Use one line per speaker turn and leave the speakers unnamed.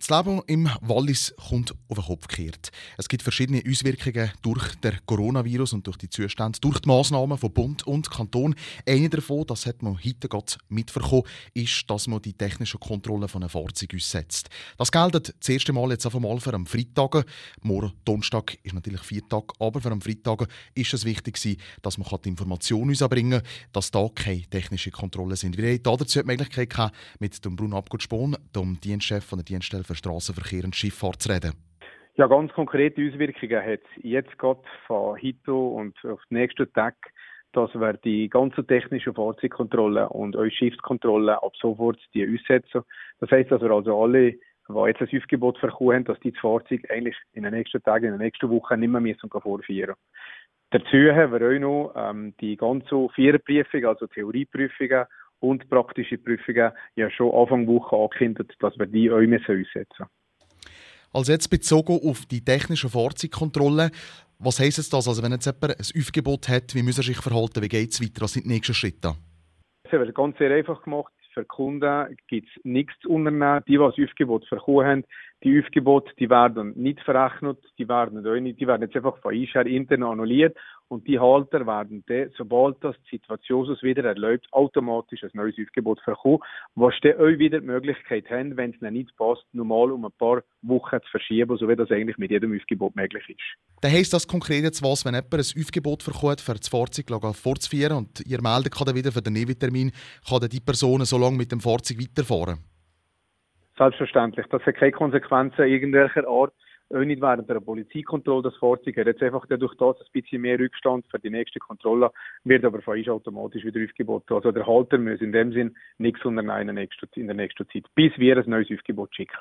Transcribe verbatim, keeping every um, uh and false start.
Das Leben im Wallis kommt auf den Kopf gekehrt. Es gibt verschiedene Auswirkungen durch den Coronavirus und durch die Zustände, durch die Massnahmen von Bund und Kanton. Eine davon, das hat man heute gerade mitbekommen, ist, dass man die technische Kontrolle von einem Fahrzeug aussetzt. Das gilt das erste Mal jetzt einfach mal für am Freitag. Morgen Donnerstag ist natürlich Viertag, aber für am Freitag ist es wichtig, dass man die Information uns anbringen kann, dass da keine technische Kontrollen sind. Wir haben dazu die Möglichkeit gehabt, mit dem Bruno Abgott-Spohn, dem Dienstchef von der Dienststelle für Strassenverkehr und Schifffahrt, zu reden.
Ja, ganz konkrete Auswirkungen hat es jetzt gerade von heute und auf den nächsten Tag, dass wir die ganze technische Fahrzeugkontrolle und auch Schiffskontrolle ab sofort die aussetzen. Das heisst, dass wir also alle, die jetzt ein Aufgebot verkauft haben, dass die das Fahrzeug eigentlich in den nächsten Tagen, in den nächsten Wochen nicht mehr müssen vorführen. Dazu haben wir auch noch ähm, die ganze Viererprüfung, also Theorieprüfungen und praktische Prüfungen, ja schon Anfang Woche angekündigt, dass wir die auch aussetzen müssen.
Also jetzt bezogen auf die technische Fahrzeugkontrolle, was heisst es das? Also wenn jetzt jemand ein Aufgebot hat, wie muss er sich verhalten, wie geht es weiter, was sind die nächsten Schritte?
Das haben wir ganz sehr einfach gemacht. Für die Kunden gibt es nichts zu unternehmen. Die, die das Aufgebot verkauft haben, die Aufgebote, die werden nicht verrechnet, die werden auch nicht, die werden jetzt einfach von Einschär intern annulliert und die Halter werden dann, sobald das die Situation es wieder erlaubt, automatisch ein neues Aufgebot verkaufen, was dann auch wieder die Möglichkeit haben, wenn es ihnen nicht passt, normal um ein paar Wochen zu verschieben, so wie das eigentlich mit jedem Aufgebot möglich ist.
Dann heisst das konkret jetzt was, wenn jemand ein Aufgebot verkauft, für das Fahrzeug fortzuführen und ihr meldet kann dann wieder für den Nebentermin, kann dann die Person so lange mit dem Fahrzeug weiterfahren?
Selbstverständlich. Das hat keine Konsequenzen irgendwelcher Art. Auch nicht während der Polizeikontrolle das Fahrzeug hat jetzt einfach durch das ein bisschen mehr Rückstand für die nächste Kontrolle, wird aber von uns automatisch wieder aufgeboten. Also der Halter muss in dem Sinn nichts unternehmen in der nächsten Zeit, bis wir ein neues Aufgebot schicken.